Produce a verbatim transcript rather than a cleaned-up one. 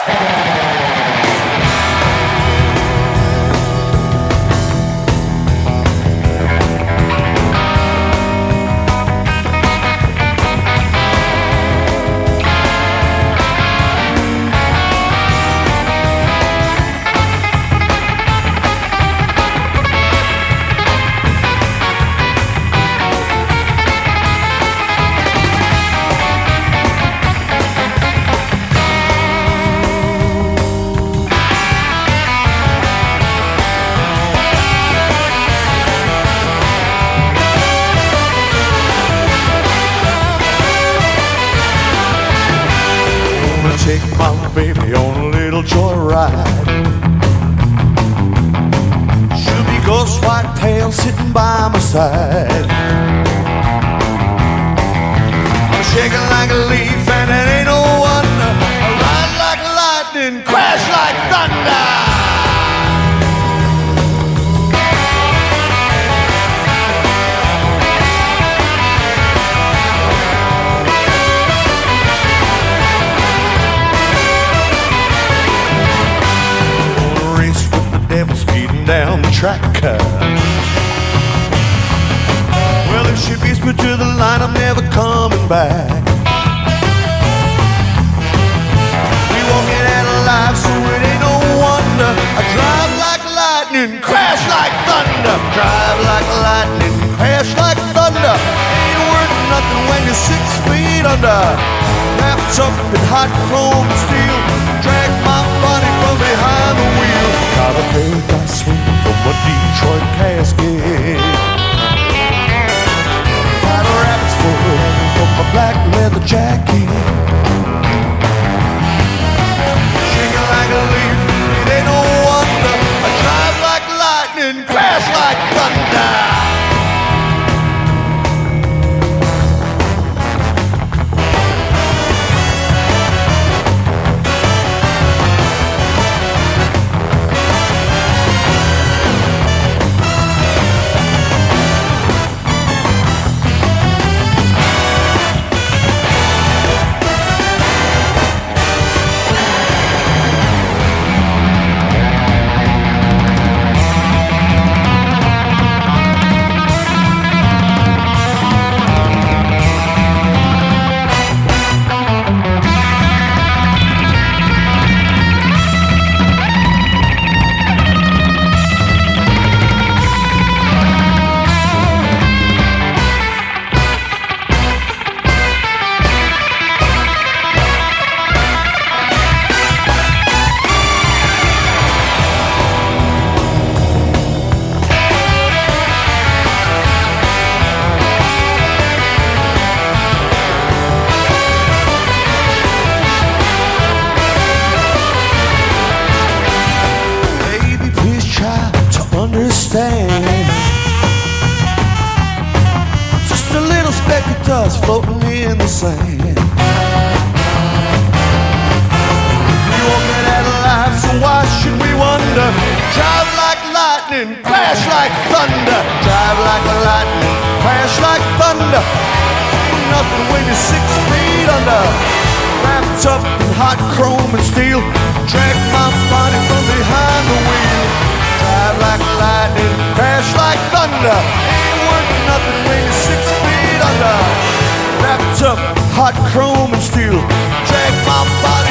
Take my baby on a little joyride. She'll be ghost white tail sitting by my side. I'm shaking like a leaf and it ain't no wonder. I ride like lightning, crash like thunder. Speeding down the track. Well, if she beats me to the line, I'm never coming back. We walking out alive, so it ain't no wonder. I drive like lightning, crash like thunder. Drive like lightning, crash like thunder. Ain't worth nothing when you're six feet under. Wrapped up in hot chrome steel, drag my body from behind the wheel. Got a paradise swing from a Detroit casket. Got a rabbit's foot from a black leather jacket. Shaking like a leaf, it ain't no wonder. I drive like lightning, crash like thunder. Just a little speck of dust floating in the sand. We won't get out alive, so why should we wonder? Drive like lightning, crash like thunder. Drive like lightning, crash like thunder. Ain't nothing when you're six feet under. Wrapped up in hot chrome and steel, drag my body from behind the wheel. Drive like lightning, crash like thunder. Ain't worth nothing when you're six feet under. Wrapped up, hot chrome and steel. Drag my body